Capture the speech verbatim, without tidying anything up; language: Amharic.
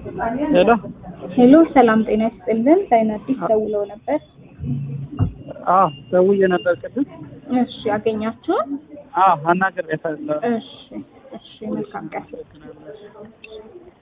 ሄሎ ሄሎ ሰላም ጤና ይስጥልን። ላይን አዲስ ደውለው ነበር። አዎ ደውዬ ነበር ቅድም። እሺ አገኛችሁ? አዎ አናግሬያታለሁ። እሺ እሺ መልካም ቀን።